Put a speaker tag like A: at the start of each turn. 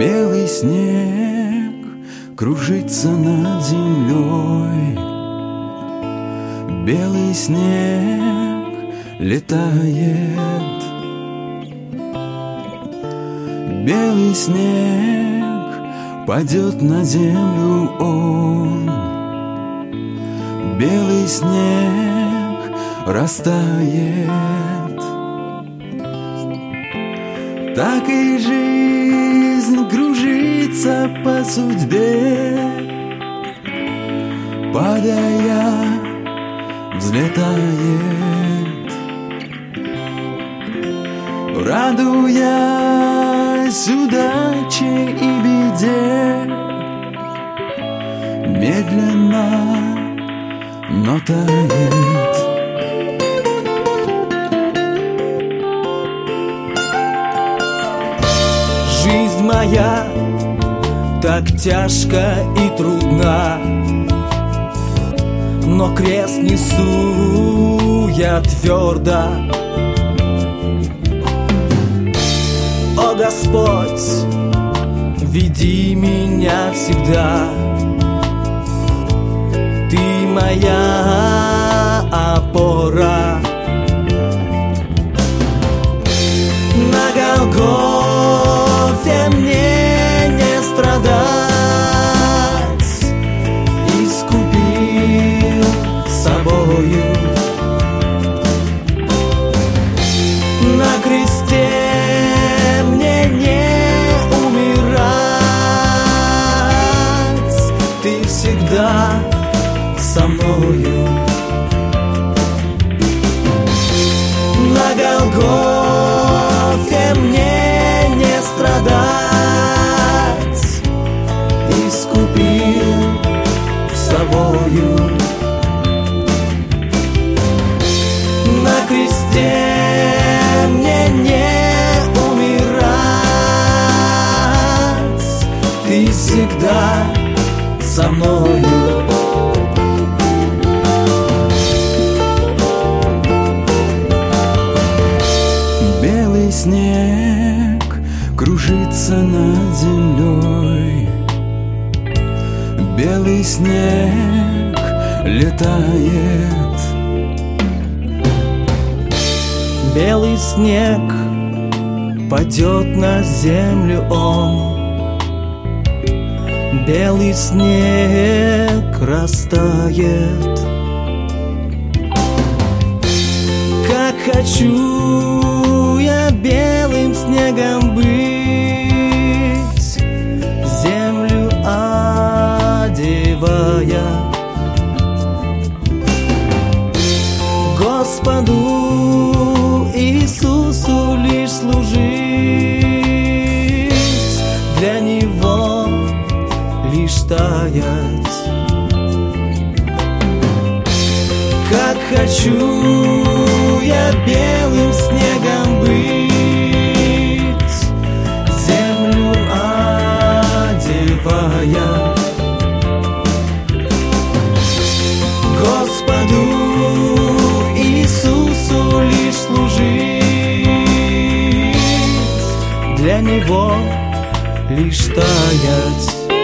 A: Белый снег кружится над землей, белый снег летает, белый снег падет на землю он, белый снег растает. Так и жизнь кружится по судьбе, падая, взлетает, радуясь удаче и беде, медленно, но тает.
B: Жизнь моя так тяжка и трудна, но крест несу я твердо. О Господь, веди меня всегда, Ты моя опора. На Голгофе мне не страдать, искупил собою. На кресте мне не умирать, Ты всегда со мною. На Голгофе мне не страдать, искупил собою. На кресте мне не умирать, Ты всегда со мною.
A: Белый снег кружится над землей, белый снег летает,
B: белый снег падет на землю он, белый снег растает. Как хочу я белым снегом быть, землю одевая, Господу Иисусу лишь служить, для Него лишь таять. Как хочу я белым снегом быть, землю одевая, Господу Иисусу лишь служить, для Него лишь таять.